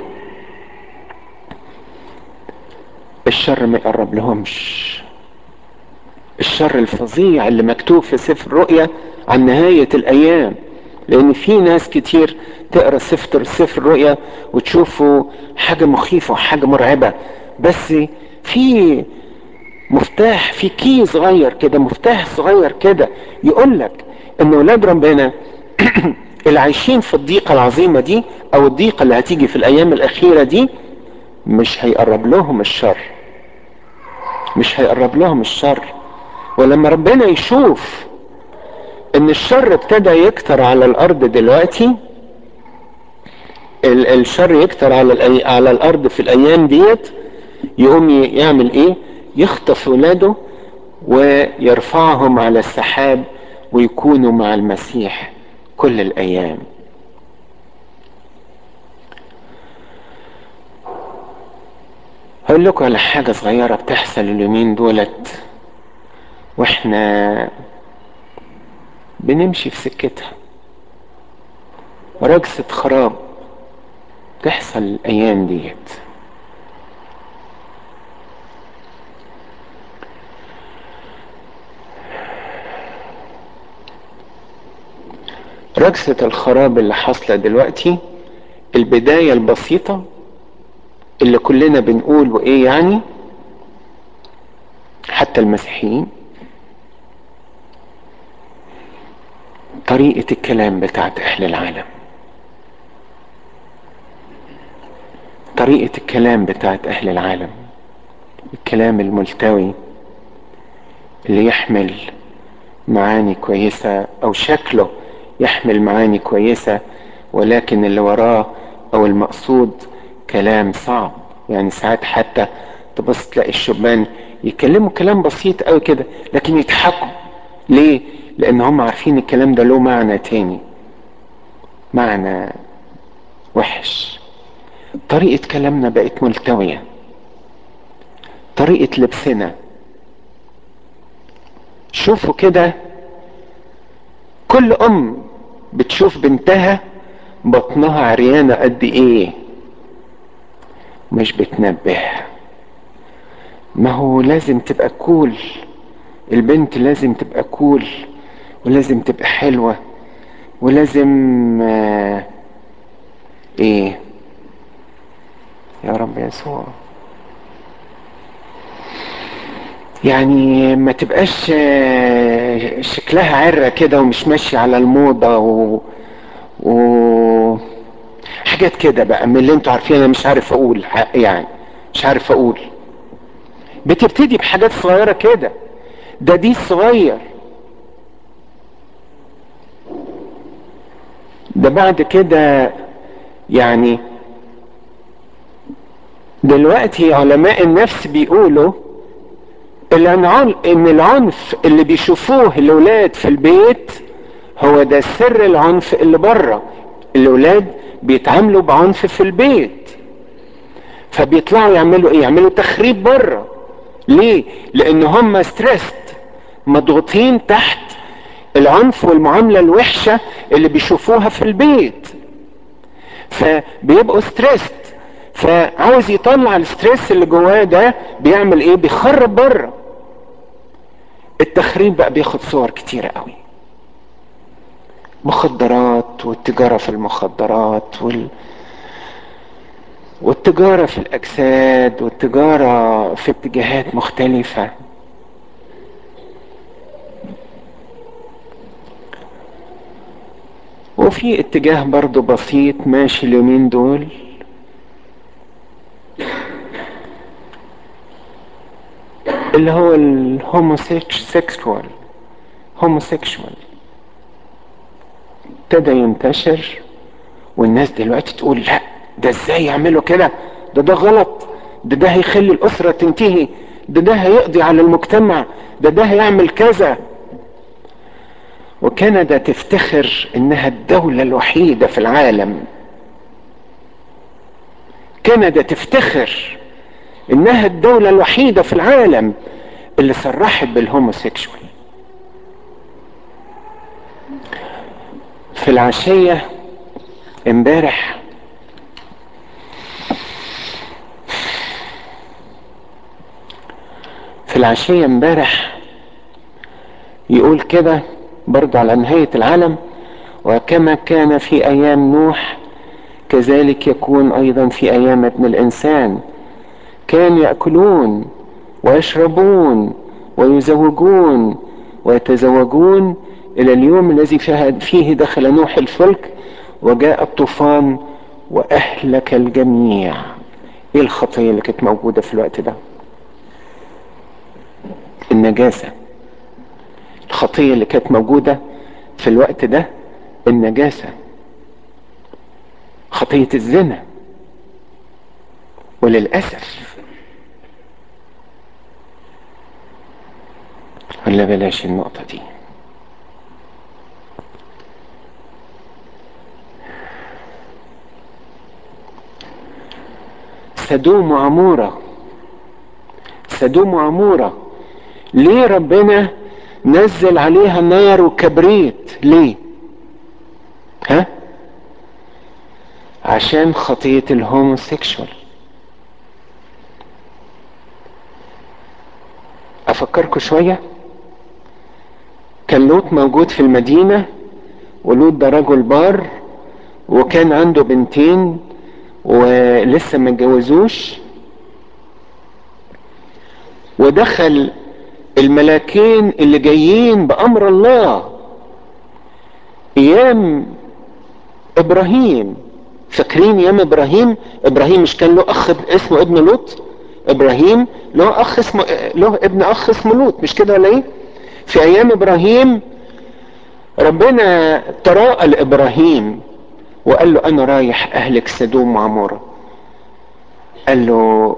الشر ما يقرب لهمش. الشر الفظيع اللي مكتوب في سفر الرؤيا عن نهاية الأيام. لأن في ناس كتير تقرأ سفر الرؤيا وتشوفوا حاجة مخيفة وحاجة مرعبة، بس في مفتاح، في كي صغير كده، مفتاح صغير كده يقولك إن ولاد ربنا اللي عايشين في الضيقة العظيمة دي أو الضيقة اللي هتيجي في الأيام الأخيرة دي، مش هيقرب لهم الشر، مش هيقرب لهم الشر. ولما ربنا يشوف ان الشر ابتدى يكتر على الارض دلوقتي، الشر يكتر على الارض في الايام ديت، يقوم يعمل ايه؟ يخطف ولاده ويرفعهم على السحاب ويكونوا مع المسيح كل الايام. هقول لكم على حاجة صغيرة بتحصل اليومين دولت واحنا بنمشي في سكتها، رجسة خراب تحصل الايام ديت. رجسة الخراب اللي حاصلة دلوقتي، البداية البسيطة اللي كلنا بنقول وايه يعني، حتى المسيحيين، طريقة الكلام بتاعت اهل العالم، طريقة الكلام بتاعت اهل العالم، الكلام الملتوي اللي يحمل معاني كويسة او شكله يحمل معاني كويسة، ولكن اللي وراه او المقصود كلام صعب. يعني ساعات حتى تبص تلاقي الشبان يتكلموا كلام بسيط قوي كده لكن يضحكوا. ليه؟ لان هم عارفين الكلام ده له معنى تاني، معنى وحش. طريقة كلامنا بقت ملتوية، طريقة لبسنا. شوفوا كده، كل ام بتشوف بنتها بطنها عريانة قد ايه مش بتنبه. ما هو لازم تبقى كول، البنت لازم تبقى كول، ولازم تبقى حلوة، ولازم ايه يا رب يسوع، يعني ما تبقاش شكلها عرة كده ومش ماشي على الموضة و حاجات كده بقى من اللي انتوا عارفين. انا مش عارف اقول يعني، مش عارف اقول. بتبتدي بحاجات صغيرة كده، ده دي الصغير، ده بعد كده يعني. دلوقتي علماء النفس بيقولوا ان العنف اللي بيشوفوه الاولاد في البيت هو ده سر العنف اللي بره. الاولاد بيتعاملوا بعنف في البيت، فبيطلعوا يعملوا ايه؟ يعملوا تخريب بره. ليه؟ لان هم ستريسد، مضغوطين تحت العنف والمعاملة الوحشة اللي بيشوفوها في البيت، فبيبقوا ستريسد، فعاوز يطلع الستريس اللي جواه ده، بيعمل ايه؟ بيخرب بره. التخريب بقى بياخد صور كتيرة قوي، مخدرات والتجارة في المخدرات والتجارة في الأجساد والتجارة في اتجاهات مختلفة. وفي اتجاه برضو بسيط ماشي اليومين دول، اللي هو الهوموسيكشوال، هوموسيكشوال ابتدى ينتشر. والناس دلوقتي تقول لا، ده ازاي يعملوا كده؟ ده غلط، ده هيخلي الأسرة تنتهي، ده هيقضي على المجتمع، ده هيعمل كذا. وكندا تفتخر انها الدولة الوحيدة في العالم، كندا تفتخر انها الدولة الوحيدة في العالم اللي صرحت بالهوموسيكشوال. في العشية امبارح يقول كده برضو على نهاية العالم: وكما كان في ايام نوح كذلك يكون ايضا في ايام ابن الانسان. كانوا يأكلون ويشربون ويزوجون ويتزوجون الى اليوم الذي فيه دخل نوح الفلك وجاء الطوفان واهلك الجميع. ايه الخطية اللي كانت موجودة في الوقت ده؟ النجاسة. الخطية اللي كانت موجودة في الوقت ده النجاسة، خطية الزنا. وللأسف، ولا بلاش النقطة دي. سدوم وعمورة. سدوم وعمورة ليه ربنا نزل عليها نار وكبريت؟ ليه؟ ها؟ عشان خطية الهوموسيكشوال. افكركم شوية. كان لوط موجود في المدينة، ولوط ده رجل بار، وكان عنده بنتين ولسه ما اتجوزوش، ودخل الملاكين اللي جايين بأمر الله ايام ابراهيم. فاكرين ايام ابراهيم؟ ابراهيم مش كان له اخ اسمه ابن لوط؟ ابراهيم له اخ اسمه، له ابن اخ اسمه لوط، مش كده ولا ايه؟ في ايام ابراهيم ربنا تراءى لابراهيم وقال له: انا رايح اهلك سدوم وعمورة. قال له: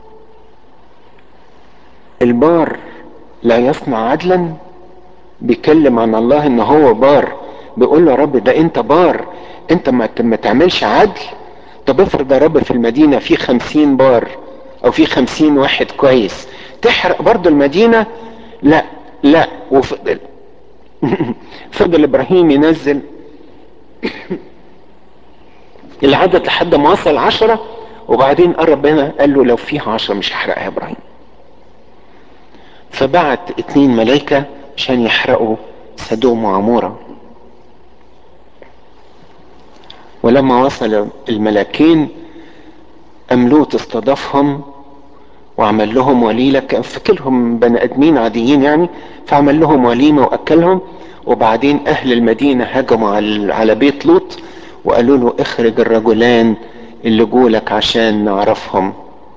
البار لا يصنع عدلا. بيكلم عن الله ان هو بار، بيقول له: يا رب ده انت بار، انت ما تعملش عدل. طب افرض يا رب في المدينة في 50 بار او في 50 واحد كويس، تحرق برضو المدينة؟ لا لا. وفضل فضل ابراهيم ينزل العدد لحد ما وصل 10، وبعدين قرب هنا قال له: لو فيها 10 مش هحرقها يا ابراهيم. فبعت 2 ملايكة عشان يحرقوا سدوم وعمورة. ولما وصل الملاكين لوط استضافهم وعمل لهم وليمة، فاكرهم بني ادمين عاديين يعني، فعمل لهم وليمة واكلهم. وبعدين اهل المدينة هجموا على بيت لوط وقالوا له: اخرج الرجلان اللي جولك عشان نعرفهم.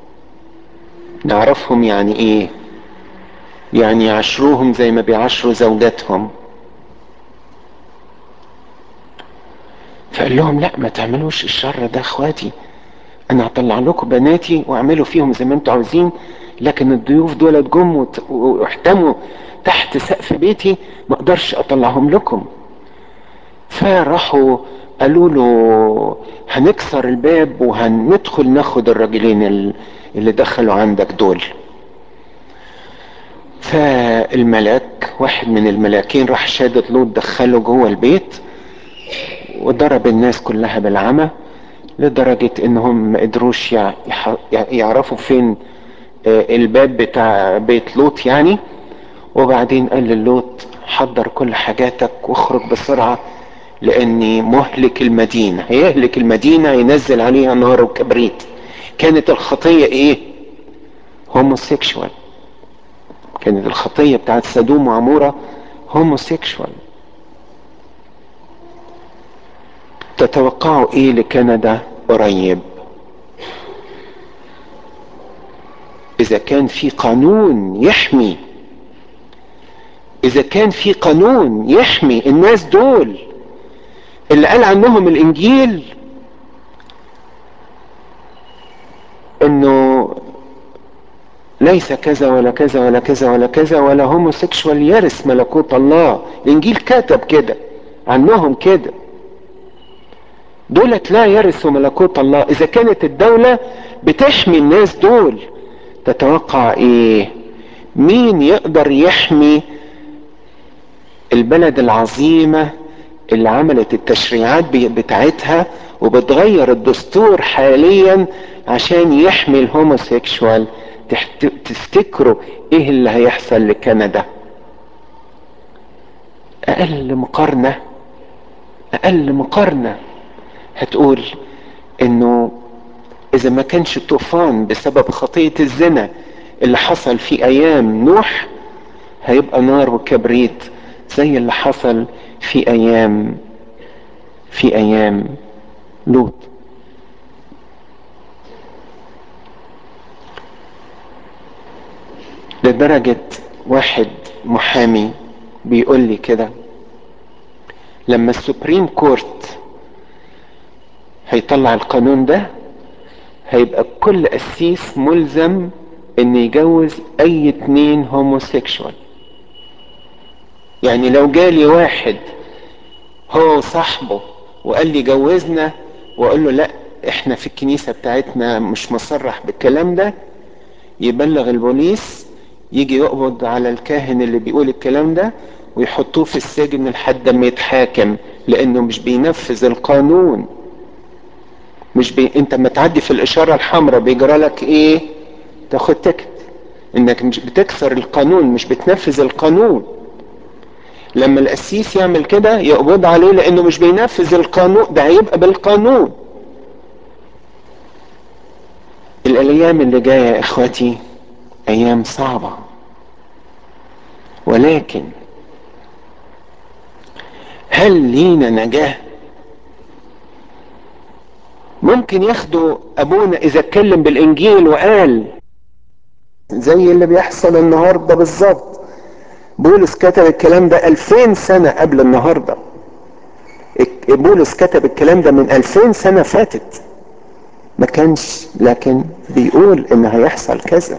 نعرفهم يعني ايه؟ يعني يعشروهم زي ما بيعشروا زوجاتهم. فقال لهم: لا، ما تعملوش الشر ده اخواتي، انا هطلع لكم بناتي واعملوا فيهم زي ما انتوا عاوزين، لكن الضيوف دول جم واحتموا تحت سقف بيتي، ما اقدرش اطلعهم لكم. فراحوا قالوا له: هنكسر الباب وهندخل ناخد الراجلين اللي دخلوا عندك دول. فالملاك، واحد من الملاكين، راح شادد لوط دخله جوه البيت وضرب الناس كلها بالعمى، لدرجة انهم ما قدروش يعرفوا فين الباب بتاع بيت لوط يعني. وبعدين قال للوط: حضر كل حاجاتك واخرج بسرعة، لاني مهلك المدينة، هيهلك المدينة، ينزل عليها نار وكبريت. كانت الخطية ايه؟ هوموسيكشوال. كانت الخطية بتاعت سدوم وعمورة هوموسيكشوال. تتوقعوا ايه لكندا قريب؟ اذا كان في قانون يحمي، اذا كان في قانون يحمي الناس دول اللي قال عنهم الانجيل انه ليس كذا ولا كذا ولا كذا ولا كذا ولا هوموسيكشوال يرث ملكوت الله، الانجيل كتب كده عنهم كده، دولت لا يرثوا ملكوت الله. اذا كانت الدولة بتحمي الناس دول، تتوقع ايه؟ مين يقدر يحمي البلد العظيمة اللي عملت التشريعات بتاعتها وبتغير الدستور حاليا عشان يحمي الهوموسيكشوال. تفتكروا ايه اللي هيحصل لكندا؟ اقل مقارنة هتقول انه اذا ما كانش طوفان بسبب خطية الزنا اللي حصل في ايام نوح، هيبقى نار وكبريت زي اللي حصل في ايام لوط. لدرجة واحد محامي بيقول لي كده، لما السوبريم كورت هيطلع القانون ده، هيبقى كل قسيس ملزم ان يجوز اي اتنين هوموسيكشوال. يعني لو جالي واحد هو صاحبه وقال لي جوزنا، واقول له لا احنا في الكنيسة بتاعتنا مش مصرح بالكلام ده، يبلغ البوليس، يجي يقبض على الكاهن اللي بيقول الكلام ده ويحطوه في السجن لحد ما يتحاكم، لانه مش بينفذ القانون. انت ما تعدي في الاشارة الحمراء بيجرى لك ايه؟ تاخد تكت، انك مش بتكسر القانون، مش بتنفذ القانون. لما القسيس يعمل كده يقبض عليه لانه مش بينفذ القانون، ده هيبقى بالقانون. الايام اللي جاية يا اخواتي ايام صعبة، ولكن هل لينا نجاة؟ ممكن ياخدوا ابونا اذا اتكلم بالانجيل وقال زي اللي بيحصل النهاردة بالظبط. بولس كتب الكلام ده 2000 سنة قبل النهاردة. بولس كتب الكلام ده من 2000 سنة فاتت، ما كانش لكن بيقول ان هيحصل كذا.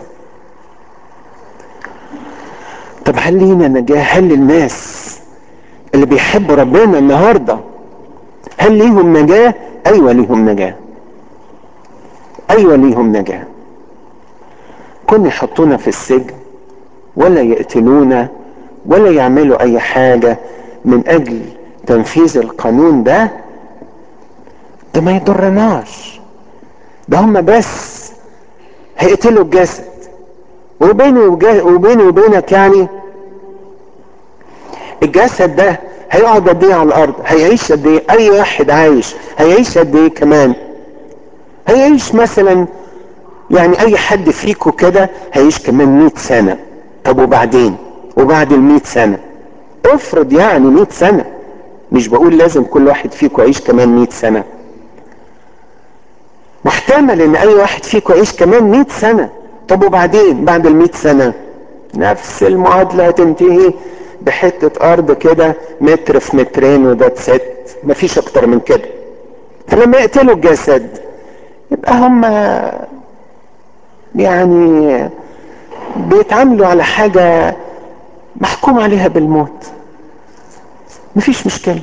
طب هل لينا نجاة؟ هل الناس اللي بيحبوا ربنا النهاردة هل ليهم نجاة؟ ايوه ليهم نجاة، ايوه ليهم نجاة. كن يحطونا في السجن ولا يقتلونا ولا يعملوا اي حاجة من اجل تنفيذ القانون ده ما يضرناش. ده هم بس هيقتلوا الجسد، وبيني وبينك يعني الجسد ده هيقعد قد ايه على الارض؟ هيعيش قد ايه؟ اي واحد عايش هيعيش قد ايه كمان؟ هيعيش مثلا، يعني اي حد فيكو كده هيعيش كمان 100 سنة. طب وبعدين؟ وبعد ال100 سنة افرض يعني 100 سنة، مش بقول لازم كل واحد فيكو يعيش كمان 100 سنة، محتمل ان اي واحد فيكو يعيش كمان 100 سنة. طب وبعدين بعد ال100 سنة نفس المعادلة هتنتهي بحتة ارض كده متر في مترين وده ست، مفيش اكتر من كده. فلما يقتلوا الجسد يبقى هم يعني بيتعاملوا على حاجة محكوم عليها بالموت، مفيش مشكلة.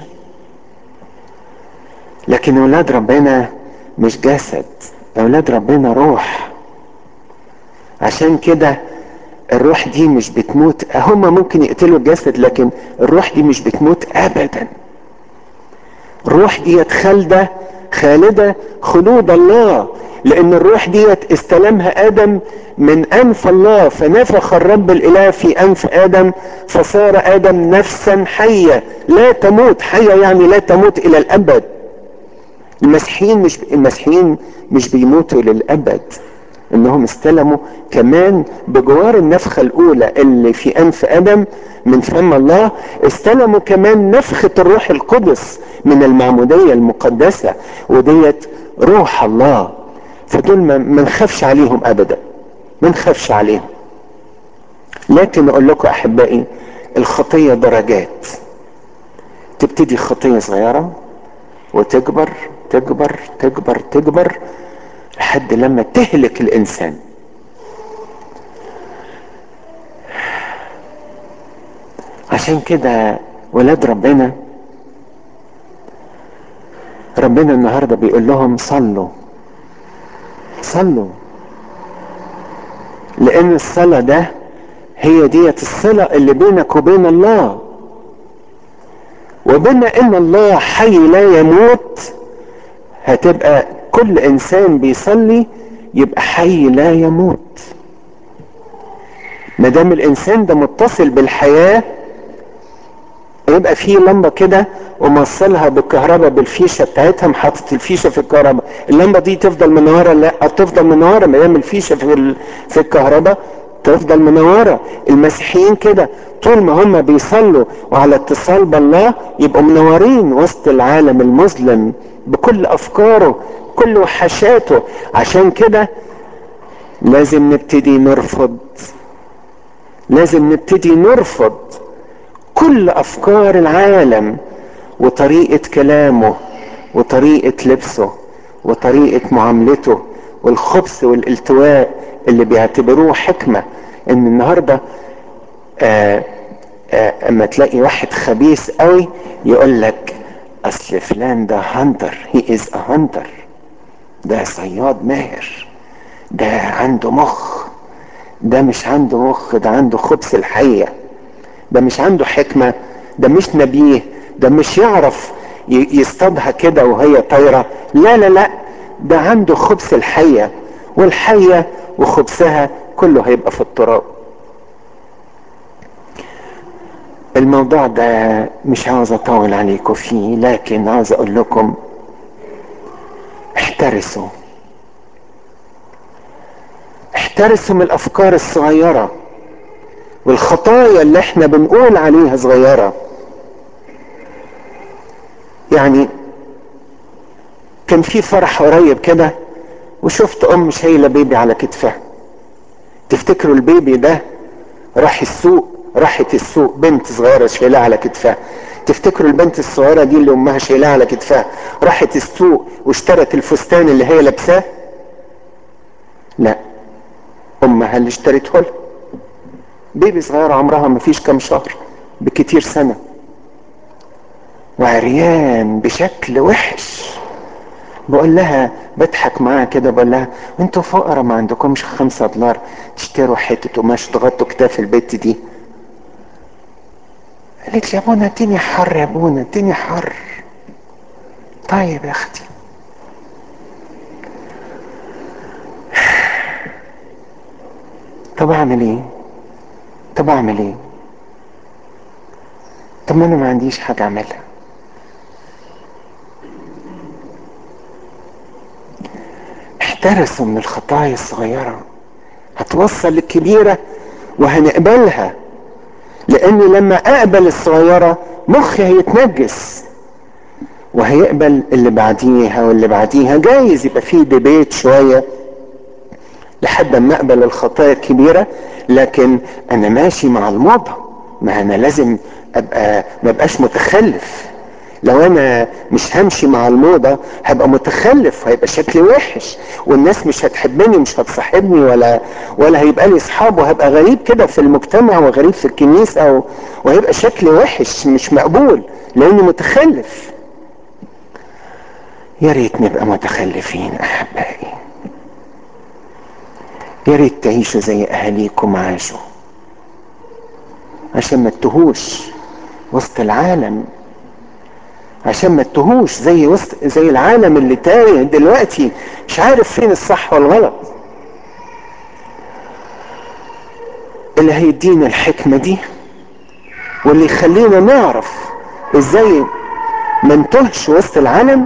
لكن اولاد ربنا مش جسد، اولاد ربنا روح. عشان كده الروح دي مش بتموت. هما ممكن يقتلوا الجسد لكن الروح دي مش بتموت ابدا. الروح ديت خالدة خلود الله، لان الروح ديت استلمها ادم من انف الله، فنفخ الرب الاله في انف ادم فصار ادم نفسا حية لا تموت. حية يعني لا تموت الى الابد. المسيحيين مش بيموتوا للابد، انهم استلموا كمان بجوار النفخة الاولى اللي في انف ادم من فم الله، استلموا كمان نفخة الروح القدس من المعمودية المقدسة، وديت روح الله. فدول ما نخافش عليهم ابدا، ما نخافش عليهم. لكن اقول لكم احبائي الخطية درجات. تبتدي خطية صغيرة وتكبر تكبر تكبر تكبر لحد لما تهلك الانسان. عشان كده ولاد ربنا النهاردة بيقول لهم صلوا صلوا، لان الصلاة هي ديت الصلة اللي بينك وبين الله. وبما ان الله حي لا يموت، هتبقى كل انسان بيصلي يبقى حي لا يموت. ما دام الانسان ده متصل بالحياة، يبقى فيه لمبة كده وموصلها بالكهرباء بالفيشة بتاعتها، محطة الفيشة في الكهرباء، اللمبة دي تفضل منورة؟ لا، تفضل منورة ما دام الفيشة في الكهرباء تفضل منورة. المسيحيين كده طول ما هم بيصلوا وعلى اتصال بالله يبقوا منورين وسط العالم المظلم بكل افكاره كل وحشاته. عشان كده لازم نبتدي نرفض كل افكار العالم وطريقة كلامه وطريقة لبسه وطريقة معاملته والخبث والالتواء اللي بيعتبروه حكمة. ان النهاردة اما تلاقي واحد خبيث قوي يقول لك اصل فلان ده هانتر، هي از ا هانتر، ده صياد ماهر، ده عنده مخ. ده مش عنده مخ، ده عنده خبث الحية، ده مش عنده حكمة، ده مش نبيه، ده مش يعرف يصطادها كده وهي طايرة. لا لا لا، ده عنده خبث الحية، والحية وخبثها كله هيبقى في التراب. الموضوع ده مش عاوز اطول عليكم فيه، لكن عاوز اقول لكم احترسوا من الافكار الصغيرة والخطايا اللي احنا بنقول عليها صغيرة. يعني كان في فرح قريب كده وشفت ام شايله بيبي على كتفها. تفتكروا البيبي ده راحت السوق بنت صغيره شايلها على كتفها؟ تفتكروا البنت الصغيره دي اللي امها شايلها على كتفها راحت السوق واشترت الفستان اللي هي لابساه؟ لا، امها اللي اشترته لها. بيبي صغيره عمرها ما فيش كام شهر، بكتير سنه، وعريان بشكل وحش. بقول لها بضحك معاها كده بقول لها انتوا فقراء ما عندكمش $5 تشتروا حته قماش تغطوا كتاف البت دي؟ قالت لي يا ابونا الدنيا حر، يا ابونا الدنيا حر. طيب يا اختي، طب اعمل ايه؟ طب ما انا ما عنديش حاجه اعملها. احترسوا من الخطايا الصغيره، هتوصل للكبيره وهنقبلها. لاني لما اقبل الصغيره مخي هيتنجس وهيقبل اللي بعديها واللي بعديها. جايز يبقى فيه ديبيت شويه لحد ما اقبل الخطايا الكبيره، لكن انا ماشي مع الموضه. ما انا لازم ما ابقاش متخلف. لو انا مش همشي مع الموضه هبقى متخلف، هيبقى شكلي وحش، والناس مش هتحبني، مش هتصاحبني، ولا هيبقى لي اصحاب، وهبقى غريب كده في المجتمع وغريب في الكنيسه وهيبقى شكلي وحش مش مقبول لاني متخلف. يا ريت نبقى متخلفين احبائي، يا ريت تعيشوا زي اهاليكم عاشوا، عشان ما تتوهوش وسط العالم، عشان ما تتوهوش زي العالم اللي تايه دلوقتي مش عارف فين الصح والغلط. اللي هيدينا الحكمة دي واللي يخلينا نعرف ازاي ما نتوهش وسط العالم،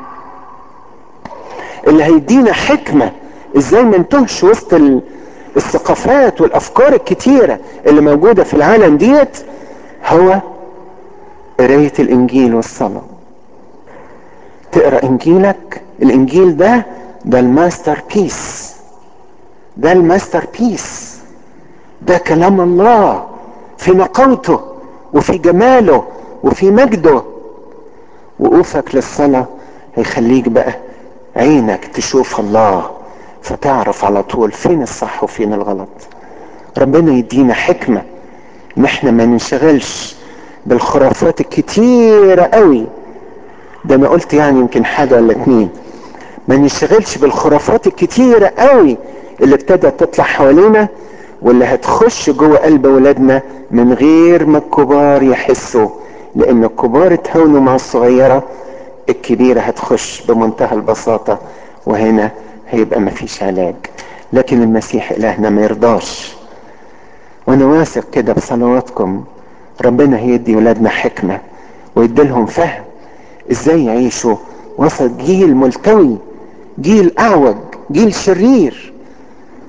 اللي هيدينا حكمة ازاي ما نتوهش وسط الثقافات والافكار الكتيرة اللي موجودة في العالم ديت، هو قراية الانجيل والصلاة. تقرأ انجيلك، الانجيل ده الماستر بيس، ده الماستر بيس، ده كلام الله في نقاوته وفي جماله وفي مجده. وقوفك للصلاة هيخليك بقى عينك تشوف الله، فتعرف على طول فين الصح وفين الغلط. ربنا يدينا حكمة ان احنا ما ننشغلش بالخرافات الكتيرة قوي. ده انا قلت يعني يمكن حاجة ولا اتنين. ما ننشغلش بالخرافات الكتيرة قوي اللي ابتدت تطلع حوالينا واللي هتخش جوه قلب ولادنا من غير ما الكبار يحسوا. لان الكبار اتهاونوا مع الصغيرة، الكبيرة هتخش بمنتهى البساطة، وهنا هيبقى مفيش علاج. لكن المسيح الهنا ما يرضاش. وانا واثق كده بصلواتكم ربنا هيدي ولادنا حكمة ويديلهم فهم ازاي يعيشوا وسط جيل ملتوي، جيل اعوج، جيل شرير،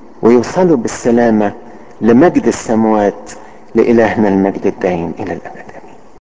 ويوصلوا بالسلامة لمجد السماوات. لإلهنا المجد الدائم إلى الأبد.